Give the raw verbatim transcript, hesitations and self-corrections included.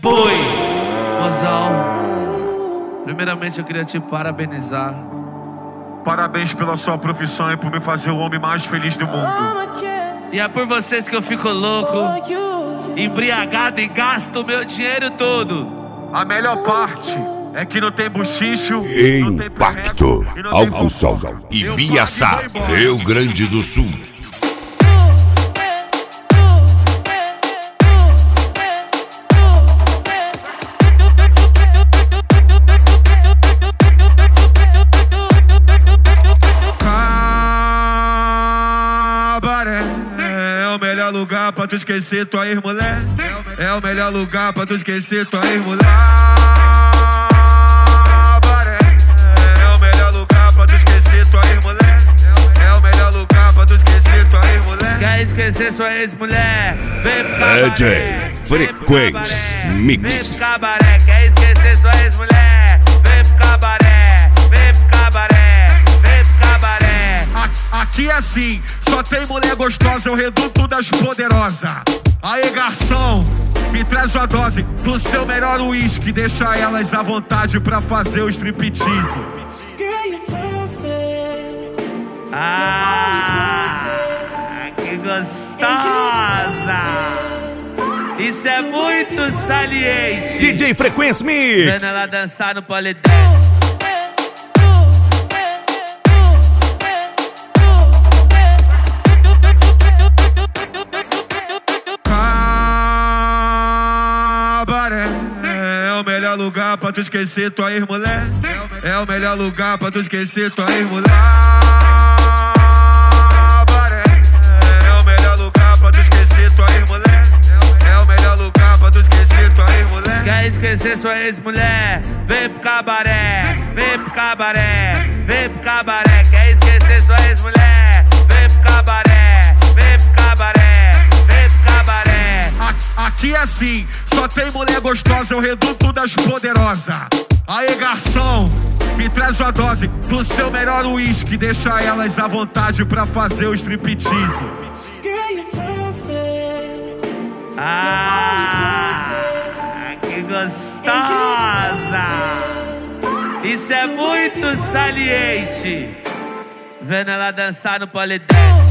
Boi, mozão, primeiramente eu queria te parabenizar. Parabéns pela sua profissão e por me fazer o homem mais feliz do mundo. E é por vocês que eu fico louco, embriagado e gasto o meu dinheiro todo. A melhor parte é que não tem buchicho, Impacto, Alto Som, Ibiaçá, Rio Grande do Sul. É o melhor lugar pra tu esquecer tua ex-mulher. É o melhor lugar pra tu esquecer tua ex-mulher. É o melhor lugar pra tu esquecer tua ex-mulher. É o melhor lugar pra tu esquecer tua ex-mulher. Quer esquecer sua ex-mulher? Vem pro cabaré. D J Frequência Mix. Vem pro cabaré. Quer esquecer sua ex-mulher? Vem pro cabaré. Vem pro cabaré. Vem pro cabaré. Aqui é assim, só tem mulher gostosa, é o reduto das poderosas. Aê, garçom, me traz uma dose do seu melhor uísque. Deixa elas à vontade pra fazer o striptease. Ah, que gostosa! Isso é muito saliente. D J Frequência Mix. Vendo ela dançar no polidense. É o melhor lugar pra tu esquecer tua ex-mulher. É o melhor lugar pra tu esquecer tua ex-mulher. É o melhor lugar pra tu esquecer tua ex-mulher. É o melhor lugar pra tu esquecer tua ex-mulher. Quer esquecer sua ex-mulher? Vem pro cabaré, vem pro cabaré, vem pro cabaré. Quer esquecer sua ex-mulher? Vem pro cabaré, vem pro cabaré, vem pro cabaré. Aqui é assim, só tem mulher gostosa, é o reduto das poderosas. Aê, garçom, me traz uma dose do seu melhor uísque. Deixa elas à vontade pra fazer o striptease. Ah, que gostosa! Isso é muito saliente. Vendo ela dançar no polidense.